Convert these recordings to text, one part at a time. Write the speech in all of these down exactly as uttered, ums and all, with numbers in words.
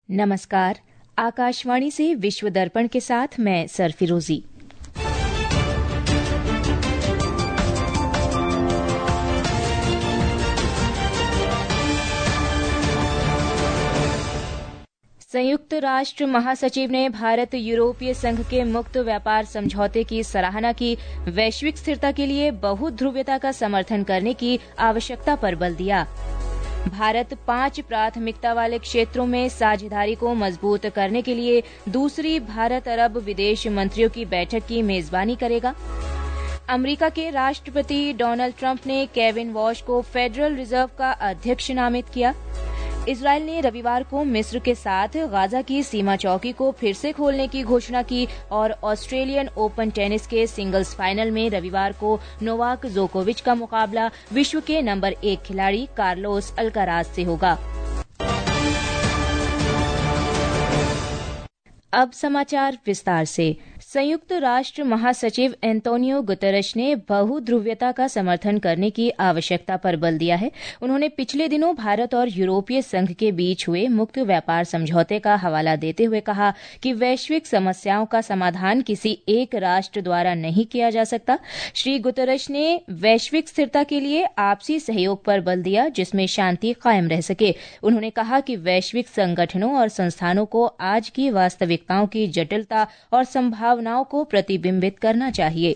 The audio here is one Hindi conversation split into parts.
नमस्कार। आकाशवाणी से विश्व दर्पण के साथ मैं सरफिरोजी। संयुक्त राष्ट्र महासचिव ने भारत यूरोपीय संघ के मुक्त व्यापार समझौते की सराहना की। वैश्विक स्थिरता के लिए बहुध्रुव्यता का समर्थन करने की आवश्यकता पर बल दिया। भारत पांच प्राथमिकता वाले क्षेत्रों में साझेदारी को मजबूत करने के लिए दूसरी भारत अरब विदेश मंत्रियों की बैठक की मेजबानी करेगा। अमेरिका के राष्ट्रपति डोनाल्ड ट्रंप ने केविन वॉश को फेडरल रिजर्व का अध्यक्ष नामित किया। इजरायल ने रविवार को मिस्र के साथ गाजा की सीमा चौकी को फिर से खोलने की घोषणा की और ऑस्ट्रेलियन ओपन टेनिस के सिंगल्स फाइनल में रविवार को नोवाक जोकोविच का मुकाबला विश्व के नंबर एक खिलाड़ी कार्लोस अल्काराज से होगा। अब समाचार विस्तार से। संयुक्त राष्ट्र महासचिव एंटोनियो गुतेरेस ने बहुध्रुव्यता का समर्थन करने की आवश्यकता पर बल दिया है। उन्होंने पिछले दिनों भारत और यूरोपीय संघ के बीच हुए मुक्त व्यापार समझौते का हवाला देते हुए कहा कि वैश्विक समस्याओं का समाधान किसी एक राष्ट्र द्वारा नहीं किया जा सकता। श्री गुतेरेस ने वैश्विक स्थिरता के लिए आपसी सहयोग पर बल दिया, जिसमें शांति कायम रह सके। उन्होंने कहा कि वैश्विक संगठनों और संस्थानों को आज की वास्तविकताओं की जटिलता और संभावना भावनाओं को प्रतिबिंबित करना चाहिए।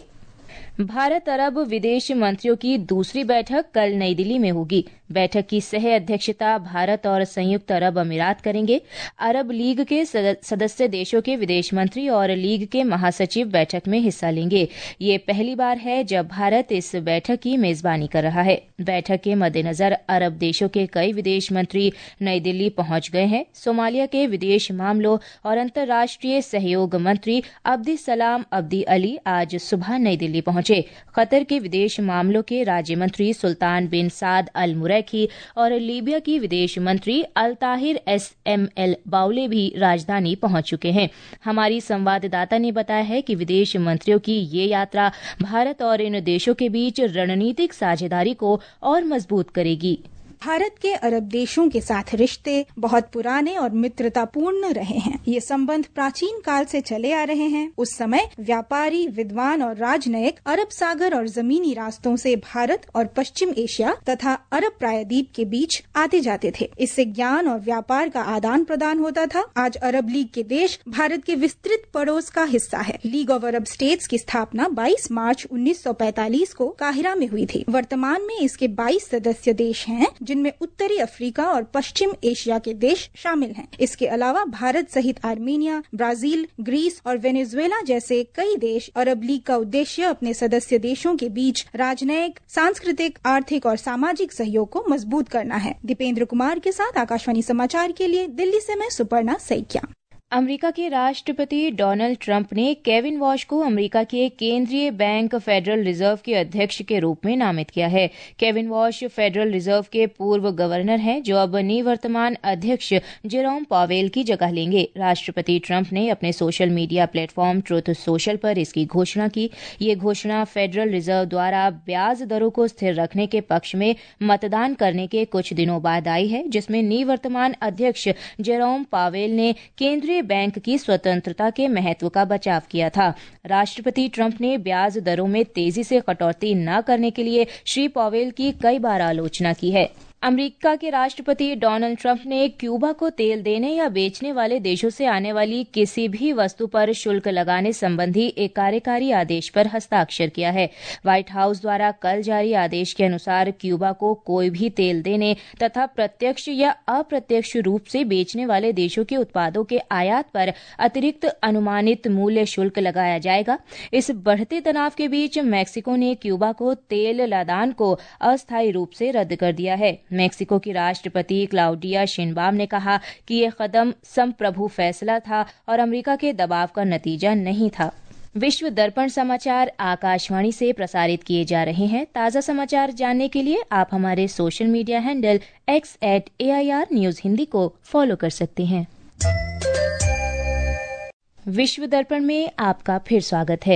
भारत अरब विदेश मंत्रियों की दूसरी बैठक कल नई दिल्ली में होगी। बैठक की सह अध्यक्षता भारत और संयुक्त अरब अमीरात करेंगे। अरब लीग के सदस्य देशों के विदेश मंत्री और लीग के महासचिव बैठक में हिस्सा लेंगे। ये पहली बार है जब भारत इस बैठक की मेजबानी कर रहा है। बैठक के मद्देनजर अरब देशों के कई विदेश मंत्री नई दिल्ली पहुंच गए हैं। सोमालिया के विदेश मामलों और अंतर्राष्ट्रीय सहयोग मंत्री अब्दी सलाम अब्दी अली आज सुबह नई दिल्ली पहुंचे। कतर के विदेश मामलों के राज्य मंत्री सुल्तान बिन साद अल मुरैखी और लीबिया की विदेश मंत्री अल-ताहिर एस एम एल बाउले भी राजधानी पहुंच चुके हैं। हमारी संवाददाता ने बताया है कि विदेश मंत्रियों की ये यात्रा भारत और इन देशों के बीच रणनीतिक साझेदारी को और मजबूत करेगी। भारत के अरब देशों के साथ रिश्ते बहुत पुराने और मित्रतापूर्ण रहे हैं। ये संबंध प्राचीन काल से चले आ रहे हैं। उस समय व्यापारी, विद्वान और राजनयिक अरब सागर और जमीनी रास्तों से भारत और पश्चिम एशिया तथा अरब प्रायद्वीप के बीच आते जाते थे। इससे ज्ञान और व्यापार का आदान प्रदान होता था। आज अरब लीग के देश भारत के विस्तृत पड़ोस का हिस्सा है। लीग ऑफ अरब स्टेट्स की स्थापना बाईस मार्च उन्नीस सौ पैंतालीस को काहिरा में हुई थी। वर्तमान में इसके बाईस सदस्य देश हैं, जिनमें उत्तरी अफ्रीका और पश्चिम एशिया के देश शामिल हैं। इसके अलावा भारत सहित आर्मेनिया, ब्राजील, ग्रीस और वेनेजुएला जैसे कई देश। अरब लीग का उद्देश्य अपने सदस्य देशों के बीच राजनयिक, सांस्कृतिक, आर्थिक और सामाजिक सहयोग को मजबूत करना है। दीपेंद्र कुमार के साथ आकाशवाणी समाचार के लिए दिल्ली से मैं सुपर्णा सैकिया। अमेरिका के राष्ट्रपति डोनाल्ड ट्रंप ने केविन वॉश को अमेरिका के केंद्रीय बैंक फेडरल रिजर्व के अध्यक्ष के रूप में नामित किया है। केविन वॉश फेडरल रिजर्व के पूर्व गवर्नर हैं, जो अब निवर्तमान अध्यक्ष जेरोम पावेल की जगह लेंगे। राष्ट्रपति ट्रंप ने अपने social media platform Truth Social पर इसकी घोषणा की। ये घोषणा फेडरल रिजर्व द्वारा ब्याज दरों को स्थिर रखने के पक्ष में मतदान करने के कुछ दिनों बाद आई है, जिसमें निवर्तमान अध्यक्ष जेरोम पावेल ने केंद्रीय बैंक की स्वतंत्रता के महत्व का बचाव किया था। राष्ट्रपति ट्रंप ने ब्याज दरों में तेजी से कटौती न करने के लिए श्री पावेल की कई बार आलोचना की है। अमेरिका के राष्ट्रपति डोनाल्ड ट्रंप ने क्यूबा को तेल देने या बेचने वाले देशों से आने वाली किसी भी वस्तु पर शुल्क लगाने संबंधी एक कार्यकारी आदेश पर हस्ताक्षर किया है। व्हाइट हाउस द्वारा कल जारी आदेश के अनुसार क्यूबा को कोई भी तेल देने तथा प्रत्यक्ष या अप्रत्यक्ष रूप से बेचने वाले देशों के उत्पादों के आयात पर अतिरिक्त अनुमानित मूल्य शुल्क लगाया जाएगा। इस बढ़ते तनाव के बीच मैक्सिको ने क्यूबा को तेल लदान को अस्थायी रूप से रद्द कर दिया है। मेक्सिको की राष्ट्रपति क्लाउडिया शिनबाम ने कहा कि यह कदम संप्रभु फैसला था और अमेरिका के दबाव का नतीजा नहीं था। विश्व दर्पण समाचार आकाशवाणी से प्रसारित किए जा रहे हैं। ताज़ा समाचार जानने के लिए आप हमारे social media handle X at A I R news Hindi को फॉलो कर सकते हैं। विश्व दर्पण में आपका फिर स्वागत है।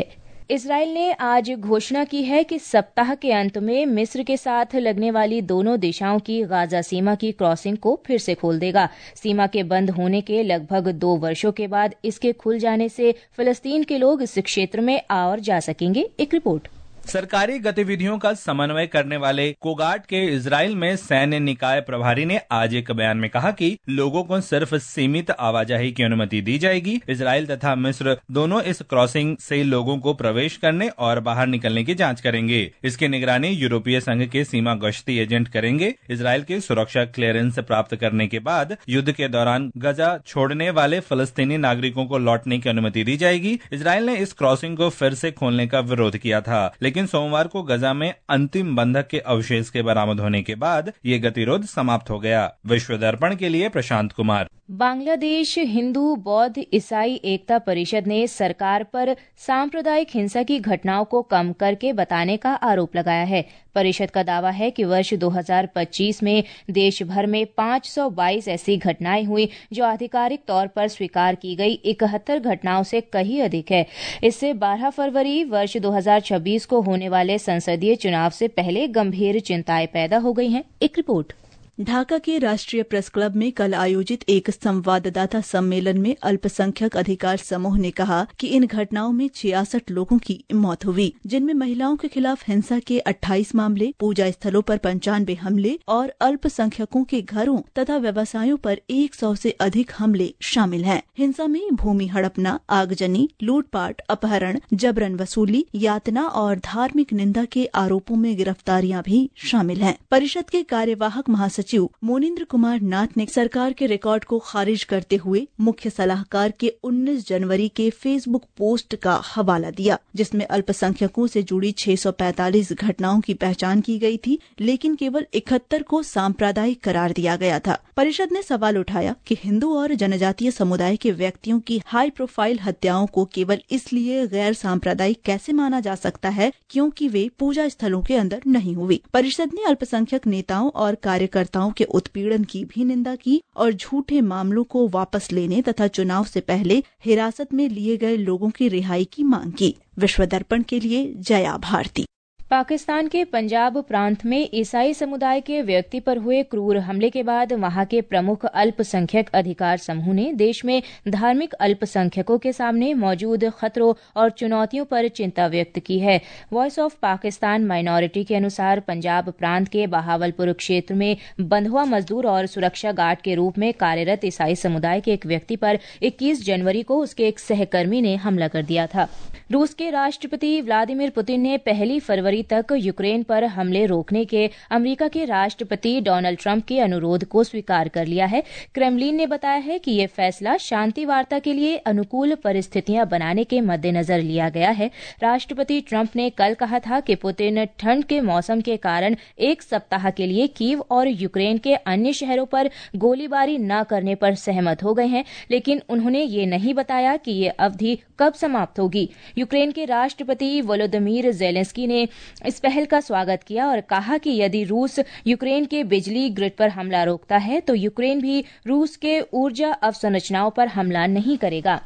इजराइल ने आज घोषणा की है कि सप्ताह के अंत में मिस्र के साथ लगने वाली दोनों दिशाओं की गाजा सीमा की क्रॉसिंग को फिर से खोल देगा। सीमा के बंद होने के लगभग दो वर्षों के बाद इसके खुल जाने से फिलिस्तीन के लोग इस क्षेत्र में आ और जा सकेंगे। एक रिपोर्ट। सरकारी गतिविधियों का समन्वय करने वाले कोगाट के इजराइल में सैन्य निकाय प्रभारी ने आज एक बयान में कहा कि लोगों को सिर्फ सीमित आवाजाही की अनुमति दी जाएगी। इजराइल तथा मिस्र दोनों इस क्रॉसिंग से लोगों को प्रवेश करने और बाहर निकलने की जांच करेंगे। इसकी निगरानी यूरोपीय संघ के सीमा गश्ती एजेंट करेंगे। इजराइल के सुरक्षा क्लियरेंस प्राप्त करने के बाद युद्ध के दौरान गजा छोड़ने वाले फलस्तीनी नागरिकों को लौटने की अनुमति दी जाएगी। इजराइल ने इस क्रॉसिंग को फिर से खोलने का विरोध किया था, लेकिन लेकिन सोमवार को गजा में अंतिम बंधक के अवशेष के बरामद होने के बाद ये गतिरोध समाप्त हो गया। विश्व दर्पण के लिए प्रशांत कुमार। बांग्लादेश हिंदू बौद्ध ईसाई एकता परिषद ने सरकार पर सांप्रदायिक हिंसा की घटनाओं को कम करके बताने का आरोप लगाया है। परिषद का दावा है कि वर्ष दो हज़ार पच्चीस में देश भर में पाँच सौ बाईस ऐसी घटनाएं हुई जो आधिकारिक तौर पर स्वीकार की गई इकहत्तर घटनाओं से कहीं अधिक है। इससे बारह फरवरी वर्ष दो हज़ार छब्बीस को होने वाले संसदीय चुनाव से पहले गंभीर चिंताएं पैदा हो गई हैं। एक रिपोर्ट। ढाका के राष्ट्रीय प्रेस क्लब में कल आयोजित एक संवाददाता सम्मेलन में अल्पसंख्यक अधिकार समूह ने कहा कि इन घटनाओं में छियासठ लोगों की मौत हुई, जिनमें महिलाओं के खिलाफ हिंसा के अट्ठाईस मामले, पूजा स्थलों पर पंचानवे हमले और अल्पसंख्यकों के घरों तथा व्यवसायों पर एक सौ से अधिक हमले शामिल हैं। हिंसा में भूमि हड़पना, आगजनी, लूटपाट, अपहरण, जबरन वसूली, यातना और धार्मिक निंदा के आरोपों में गिरफ्तारियां भी शामिल हैं। परिषद के कार्यवाहक महासचिव सचिव मोनिंद्र कुमार नाथ ने सरकार के रिकॉर्ड को खारिज करते हुए मुख्य सलाहकार के उन्नीस जनवरी के फेसबुक पोस्ट का हवाला दिया, जिसमें अल्पसंख्यकों से जुड़ी छह सौ पैंतालीस घटनाओं की पहचान की गई थी, लेकिन केवल इकहत्तर को सांप्रदायिक करार दिया गया था। परिषद ने सवाल उठाया कि हिंदू और जनजातीय समुदाय के व्यक्तियों की हाई प्रोफाइल हत्याओं को केवल इसलिए गैर सांप्रदायिक कैसे माना जा सकता है क्योंकि वे पूजा स्थलों के अंदर नहीं हुई। परिषद ने अल्पसंख्यक नेताओं और कार्यकर्ताओं के उत्पीड़न की भी निंदा की और झूठे मामलों को वापस लेने तथा चुनाव से पहले हिरासत में लिए गए लोगों की रिहाई की मांग की। विश्व दर्पण के लिए जया भारती। पाकिस्तान के पंजाब प्रांत में ईसाई समुदाय के व्यक्ति पर हुए क्रूर हमले के बाद वहां के प्रमुख अल्पसंख्यक अधिकार समूह ने देश में धार्मिक अल्पसंख्यकों के सामने मौजूद खतरों और चुनौतियों पर चिंता व्यक्त की है। वॉइस ऑफ पाकिस्तान माइनॉरिटी के अनुसार पंजाब प्रांत के बहावलपुर क्षेत्र में बंधुआ मजदूर और सुरक्षा गार्ड के रूप में कार्यरत ईसाई समुदाय के एक व्यक्ति पर इक्कीस जनवरी को उसके एक सहकर्मी ने हमला कर दिया था। रूस के राष्ट्रपति व्लादिमीर पुतिन ने पहली फरवरी तक यूक्रेन पर हमले रोकने के अमेरिका के राष्ट्रपति डोनाल्ड ट्रंप के अनुरोध को स्वीकार कर लिया है। क्रेमलिन ने बताया है कि ये फैसला शांति वार्ता के लिए अनुकूल परिस्थितियां बनाने के मद्देनजर लिया गया है। राष्ट्रपति ट्रंप ने कल कहा था कि पुतिन ठंड के मौसम के कारण एक सप्ताह के लिए कीव और यूक्रेन के अन्य शहरों पर गोलीबारी न करने पर सहमत हो गए हैं, लेकिन उन्होंने ये नहीं बताया कि ये अवधि कब समाप्त होगी। यूक्रेन के राष्ट्रपति वोलोदिमीर ज़ेलेंस्की ने इस पहल का स्वागत किया और कहा कि यदि रूस यूक्रेन के बिजली ग्रिड पर हमला रोकता है तो यूक्रेन भी रूस के ऊर्जा अवसंरचनाओं पर हमला नहीं करेगा।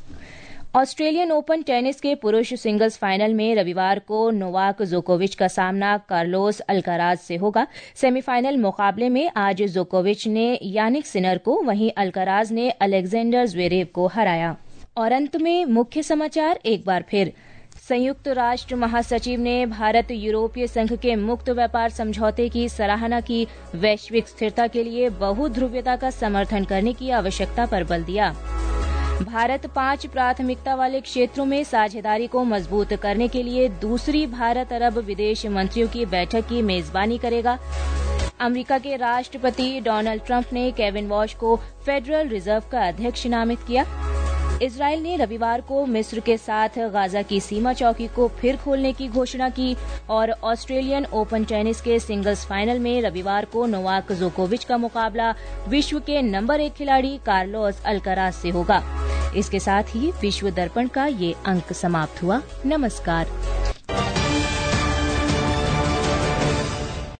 ऑस्ट्रेलियन ओपन टेनिस के पुरुष सिंगल्स फाइनल में रविवार को नोवाक जोकोविच का सामना कार्लोस अल्काराज से होगा। सेमीफाइनल मुकाबले में आज जोकोविच ने यानिक सिनर को, वहीं अल्काराज ने अलेक्जेंडर ज़्वेरेव को हराया। और अंत में मुख्य समाचार एक बार फिर। संयुक्त राष्ट्र महासचिव ने भारत यूरोपीय संघ के मुक्त व्यापार समझौते की सराहना की। वैश्विक स्थिरता के लिए बहुध्रुवीयता का समर्थन करने की आवश्यकता पर बल दिया। भारत पांच प्राथमिकता वाले क्षेत्रों में साझेदारी को मजबूत करने के लिए दूसरी भारत अरब विदेश मंत्रियों की बैठक की मेजबानी करेगा। अमेरिका के राष्ट्रपति डोनाल्ड ट्रंप ने केविन वॉश को फेडरल रिजर्व का अध्यक्ष नामित किया। इजराइल ने रविवार को मिस्र के साथ गाजा की सीमा चौकी को फिर खोलने की घोषणा की। और ऑस्ट्रेलियन ओपन टेनिस के सिंगल्स फाइनल में रविवार को नोवाक जोकोविच का मुकाबला विश्व के नंबर एक खिलाड़ी कार्लोस अल्काराज से होगा। इसके साथ ही विश्व दर्पण का ये अंक समाप्त हुआ। नमस्कार।